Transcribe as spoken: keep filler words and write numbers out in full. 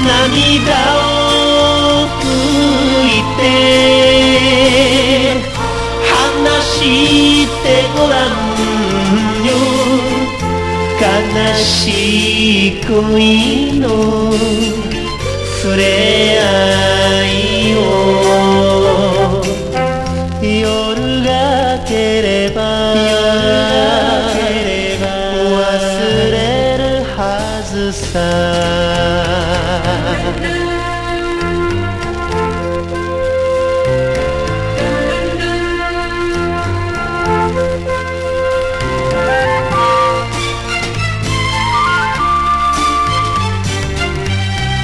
涙を拭いて話してごらんよ、悲しい恋の触れ合いを。夜が明ければ忘れるはずさ。